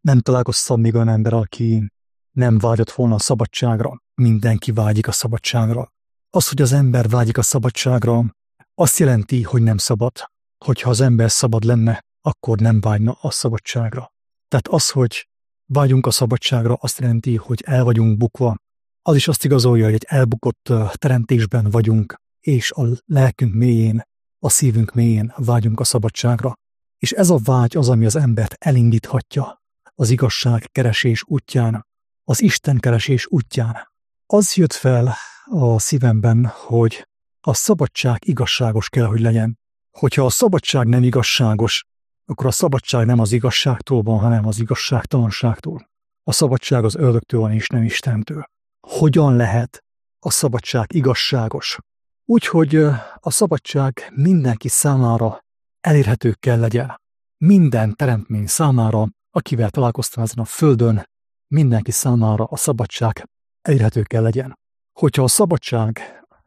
Nem találkoztam még olyan ember, aki nem vágyott volna a szabadságra. Mindenki vágyik a szabadságra. Az, hogy az ember vágyik a szabadságra, azt jelenti, hogy nem szabad. Hogyha az ember szabad lenne, akkor nem vágyna a szabadságra. Tehát az, hogy vágyunk a szabadságra, azt jelenti, hogy el vagyunk bukva. Az is azt igazolja, hogy egy elbukott teremtésben vagyunk, és a lelkünk mélyén, a szívünk mélyén vágyunk a szabadságra. És ez a vágy az, ami az embert elindíthatja az igazság keresés útján, az Isten keresés útján. Az jött fel a szívemben, hogy a szabadság igazságos kell, hogy legyen. Hogyha a szabadság nem igazságos, akkor a szabadság nem az igazságtól van, hanem az igazságtalanságtól. A szabadság az ördögtől van, és nem Istentől. Hogyan lehet a szabadság igazságos? Úgyhogy a szabadság mindenki számára elérhető kell legyen. Minden teremtmény számára, akivel találkoztam ezen a földön, mindenki számára a szabadság elérhető kell legyen. Hogyha a szabadság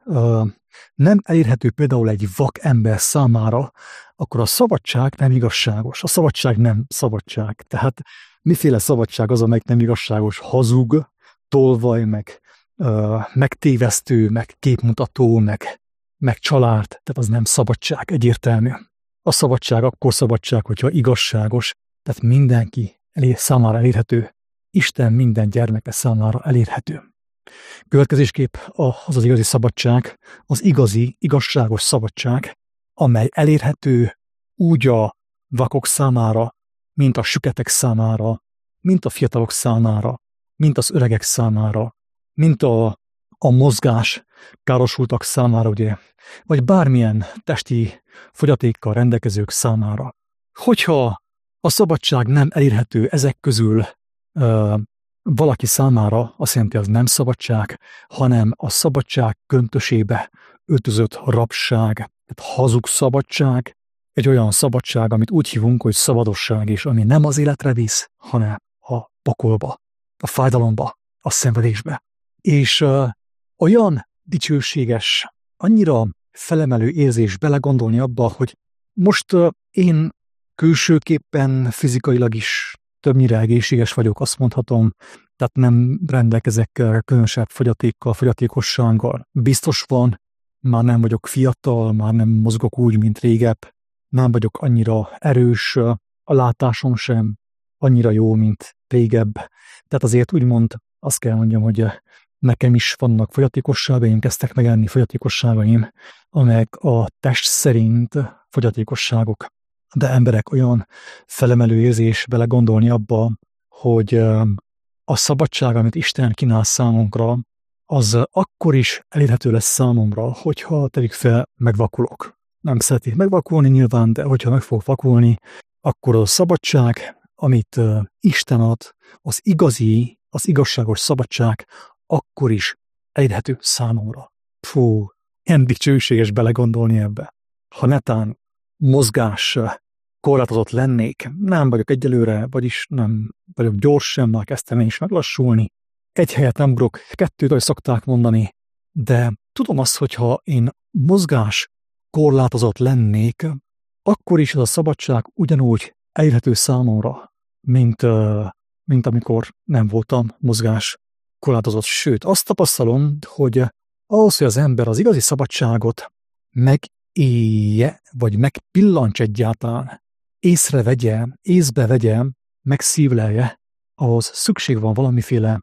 nem elérhető például egy vak ember számára, akkor a szabadság nem igazságos. A szabadság nem szabadság. Tehát miféle szabadság az, amelyik nem igazságos? Hazug, tolvaj, meg megtévesztő, meg képmutató, meg család. Tehát az nem szabadság, egyértelmű. A szabadság akkor szabadság, hogyha igazságos, tehát mindenki számára elérhető. Isten minden gyermeke számára elérhető. Következésképp az az igazi szabadság, az igazi, igazságos szabadság, amely elérhető úgy a vakok számára, mint a süketek számára, mint a fiatalok számára, mint az öregek számára, mint a mozgás károsultak számára, ugye, vagy bármilyen testi fogyatékkal rendelkezők számára. Hogyha a szabadság nem elérhető ezek közül valaki számára, azt jelenti, az nem szabadság, hanem a szabadság köntösébe öltözött rabság, tehát hazug szabadság, egy olyan szabadság, amit úgy hívunk, hogy szabadosság, és ami nem az életre visz, hanem a pokolba, a fájdalomba, a szenvedésbe. És olyan dicsőséges, annyira felemelő érzés belegondolni abba, hogy most én külsőképpen fizikailag is többnyire egészséges vagyok, azt mondhatom, tehát nem rendelkezek különösebb fogyatékkal, fogyatékossággal. Biztos van, már nem vagyok fiatal, már nem mozgok úgy, mint régebb, nem vagyok annyira erős, a látásom sem annyira jó, mint régebb. Tehát azért úgymond azt kell mondjam, hogy nekem is vannak fogyatékosságaim, kezdtek megjelenni fogyatékosságaim, amelyek a test szerint fogyatékosságok. De emberek, olyan felemelő érzés belegondolni abba, hogy a szabadság, amit Isten kínál számunkra, az akkor is elérhető lesz számomra, hogyha telik fel, megvakulok. Nem szeretnék megvakulni nyilván, de hogyha meg fogok vakulni, akkor a szabadság, amit Isten ad, az igazi, az igazságos szabadság, akkor is elérhető számomra. Fú, ilyen dicsőséges belegondolni ebbe. Ha netán mozgás korlátozott lennék, nem vagyok egyelőre, vagyis nem vagyok gyors sem, már kezdtem én is meglassulni. Egy helyet nem ugrok, kettőt, ahogy szokták mondani, de tudom azt, hogyha én mozgás korlátozott lennék, akkor is ez a szabadság ugyanúgy elérhető számomra, mint amikor nem voltam mozgás korlátozott. Sőt, azt tapasztalom, hogy ahhoz, hogy az ember az igazi szabadságot megélje, vagy megpillancs egyáltalán, észrevegye, észbe vegye, megszívlelje, ahhoz szükség van valamiféle,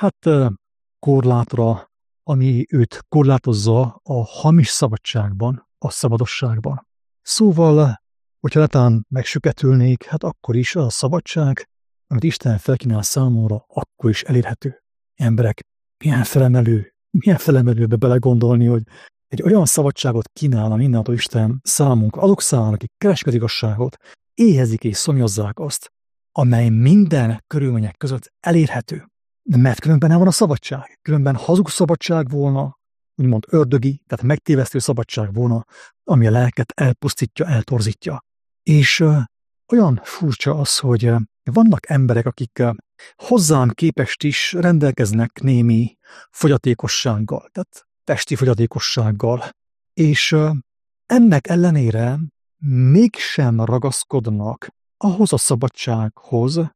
korlátra, ami őt korlátozza a hamis szabadságban, a szabadosságban. Szóval, hogyha netán megsüketülnék, akkor is a szabadság, amit Isten felkínál számomra, akkor is elérhető. Emberek, milyen felemelőbe belegondolni, hogy egy olyan szabadságot kínálna mindentől Isten számunkra, azok számára, akik keresik az igazságot, éhezik és szomjazzák azt, amely minden körülmények között elérhető. Mert különben nem van a szabadság. Különben hazug szabadság volna, úgymond ördögi, tehát megtévesztő szabadság volna, ami a lelket elpusztítja, eltorzítja. És olyan furcsa az, hogy vannak emberek, akik hozzám képest is rendelkeznek némi fogyatékossággal, tehát testi fogyatékossággal, és ennek ellenére mégsem ragaszkodnak ahhoz a szabadsághoz,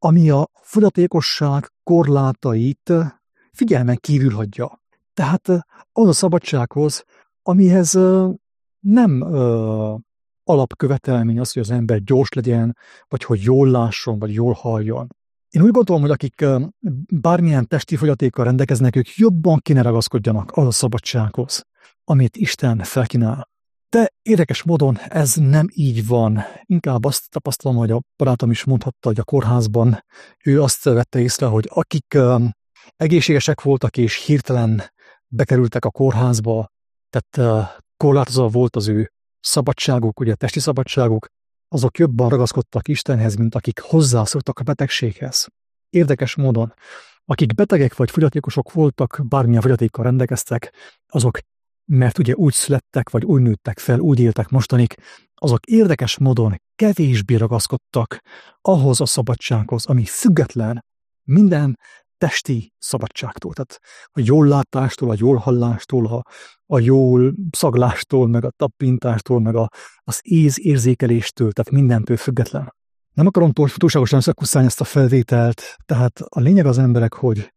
ami a fogyatékosság korlátait figyelmen kívül hagyja. Tehát az a szabadsághoz, amihez nem alapkövetelmény az, hogy az ember gyors legyen, vagy hogy jól lásson, vagy jól halljon. Én úgy gondolom, hogy akik bármilyen testi fogyatékkal rendelkeznek, ők jobban kéne ragaszkodjanak az a szabadsághoz, amit Isten felkínál. De érdekes módon ez nem így van. Inkább azt tapasztalom, hogy a barátom is mondhatta, hogy a kórházban ő azt vette észre, hogy akik egészségesek voltak és hirtelen bekerültek a kórházba, tehát korlátozva volt az ő szabadságuk, ugye a testi szabadságuk, azok jobban ragaszkodtak Istenhez, mint akik hozzászoktak a betegséghez. Érdekes módon, akik betegek vagy fogyatékosok voltak, bármilyen fogyatékkal rendelkeztek, azok, mert ugye úgy születtek, vagy úgy nőttek fel, úgy éltek mostanig, azok érdekes módon kevésbé ragaszkodtak ahhoz a szabadsághoz, ami független minden testi szabadságtól. Tehát a jól látástól, a jól hallástól, a jól szaglástól, meg a tapintástól, meg az érzékeléstől, tehát mindentől független. Nem akarom túlságosan összekusszálni ezt a felvételt, tehát a lényeg az emberek, hogy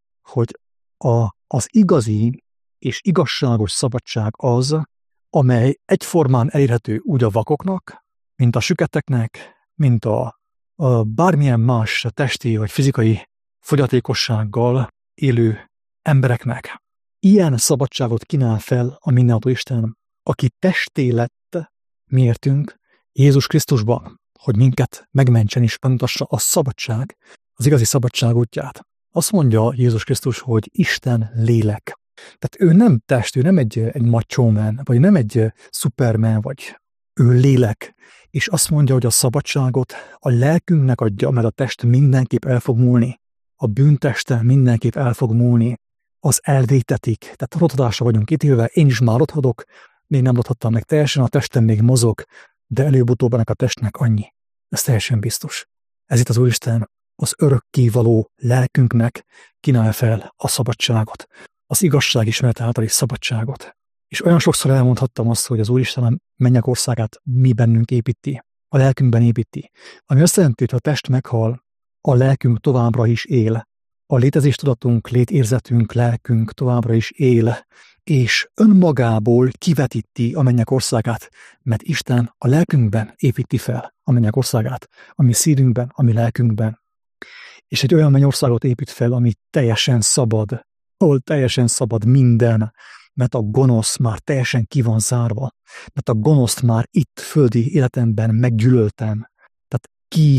az igazi és igazságos szabadság az, amely egyformán elérhető úgy a vakoknak, mint a süketeknek, mint a bármilyen más testi vagy fizikai fogyatékossággal élő embereknek. Ilyen szabadságot kínál fel a mindenható Isten, aki testé lett miértünk Jézus Krisztusban, hogy minket megmentsen és megmutassa a szabadság, az igazi szabadság útját. Azt mondja Jézus Krisztus, hogy Isten lélek. Tehát ő nem test, ő nem egy macho man, vagy nem egy superman, vagy ő lélek. És azt mondja, hogy a szabadságot a lelkünknek adja, mert a test mindenképp el fog múlni. A bűnteste mindenképp el fog múlni. Az elvétetik. Tehát rothadásra vagyunk ítélve, én is már rothadok, még nem rothadtam meg teljesen, a testem még mozog, de előbb-utóbb ennek a testnek annyi. Ez teljesen biztos. Ez itt az Úristen az örökkévaló lelkünknek kínálja fel a szabadságot, az igazságismeret általi szabadságot. És olyan sokszor elmondhattam azt, hogy az Úristen a mennyek országát mi bennünk építi, a lelkünkben építi. Ami azt jelenti, hogy ha a test meghal, a lelkünk továbbra is él. A létezéstudatunk, létérzetünk, lelkünk továbbra is él, és önmagából kivetíti a mennyek országát, mert Isten a lelkünkben építi fel a mennyek országát, a mi szívünkben, a mi lelkünkben. És egy olyan mennyországot épít fel, ami teljesen szabad, ahol teljesen szabad minden, mert a gonosz már teljesen ki van zárva, mert a gonoszt már itt földi életemben meggyűlöltem, tehát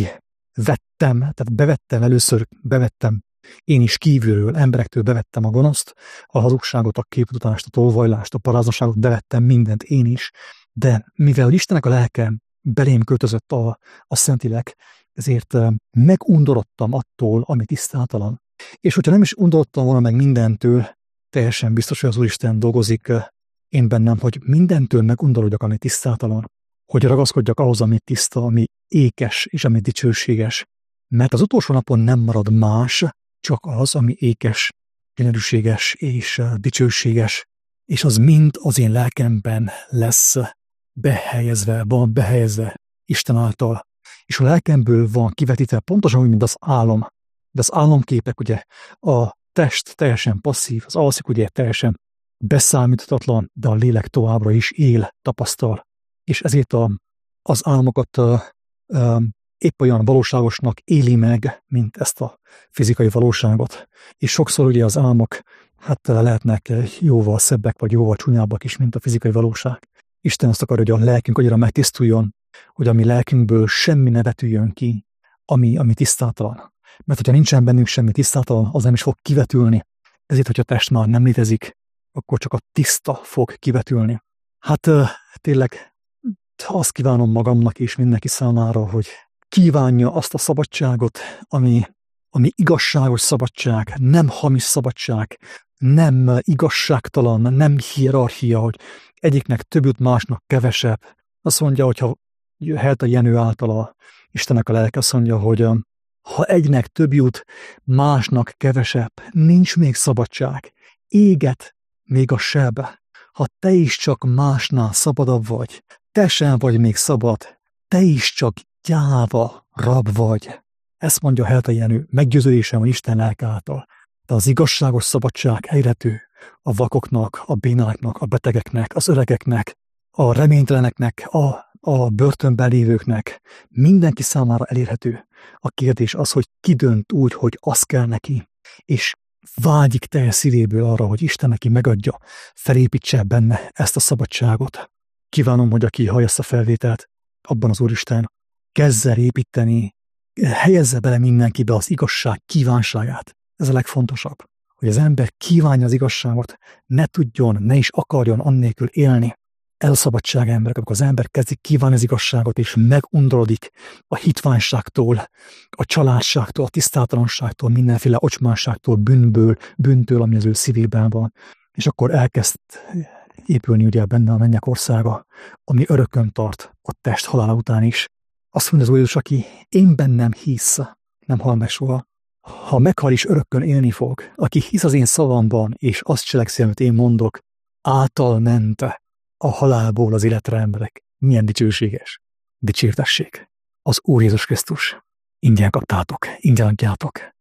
bevettem én is kívülről, emberektől bevettem a gonoszt, a hazugságot, a képmutatást, a tolvajlást, a paráznosságot, bevettem mindent én is, de mivel Istennek a lelke belém költözött a Szentlélek, ezért megundorodtam attól, ami tisztátalan. És hogyha nem is undorodtam volna meg mindentől, teljesen biztos, hogy az Úristen dolgozik én bennem, hogy mindentől megundorodjak, ami tisztátalan, hogy ragaszkodjak ahhoz, ami tiszta, ami ékes és ami dicsőséges. Mert az utolsó napon nem marad más, csak az, ami ékes, gyönyörűséges és dicsőséges, és az mind az én lelkemben lesz van behelyezve Isten által. És a lelkemből van kivetítve pontosan úgy, mint az álom. De az álomképek, ugye, a test teljesen passzív, az alszik ugye teljesen beszámíthatatlan, de a lélek továbbra is él, tapasztal. És ezért az álmokat épp olyan valóságosnak éli meg, mint ezt a fizikai valóságot. És sokszor ugye az álmok lehetnek jóval szebbek, vagy jóval csúnyábbak is, mint a fizikai valóság. Isten azt akarja, hogy a lelkünk annyira megtisztuljon, hogy a mi lelkünkből semmi ne vetüljön ki, ami tisztátalan. Mert hogyha nincsen bennünk semmi tisztátalan, az nem is fog kivetülni. Ezért, hogyha a test már nem létezik, akkor csak a tiszta fog kivetülni. Tényleg azt kívánom magamnak és mindenki számára, hogy kívánja azt a szabadságot, ami igazságos szabadság, nem hamis szabadság, nem igazságtalan, nem hierarchia, hogy egyiknek több jut, másnak kevesebb. Azt mondja, hogyha Helta Jenő által Istennek a lelke azt mondja, hogy ha egynek több jut, másnak kevesebb, nincs még szabadság. Éget még a seb. Ha te is csak másnál szabadabb vagy, te sem vagy még szabad, te is csak gyáva rab vagy. Ezt mondja Heltai Jenő, meggyőződésem, hogy Isten lelke által. De az igazságos szabadság elérhető a vakoknak, a bénáknak, a betegeknek, az öregeknek, a reményteleneknek, a börtönben lévőknek, mindenki számára elérhető. A kérdés az, hogy ki dönt úgy, hogy az kell neki, és vágyik teljes szívéből arra, hogy Isten neki megadja, felépítse benne ezt a szabadságot. Kívánom, hogy aki hallja ezt a felvételt, abban az Úristen kezdze építeni, helyezze bele mindenkibe az igazság kívánságát. Ez a legfontosabb, hogy az ember kívánja az igazságot, ne tudjon, ne is akarjon annélkül élni. Ez a szabadság emberek, amikor az ember kezdi kívánni az igazságot, és megundorodik a hitványságtól, a családságtól, a tisztátalanságtól, mindenféle ocsmánságtól, bűntől, ami az ő szívében van. És akkor elkezd épülni ugye benne a mennyek országa, ami örökön tart a test halála után is. Azt mondja az Úr Jézus, aki én bennem hisz, nem hal meg soha. Ha meghal is, örökkön élni fog. Aki hisz az én szavamban, és azt cselekszi, amit én mondok, által ment a halálból az életre, emberek. Milyen dicsőséges. Dicsértessék. Az Úr Jézus Krisztus. Ingyen kaptátok, ingyen adjátok.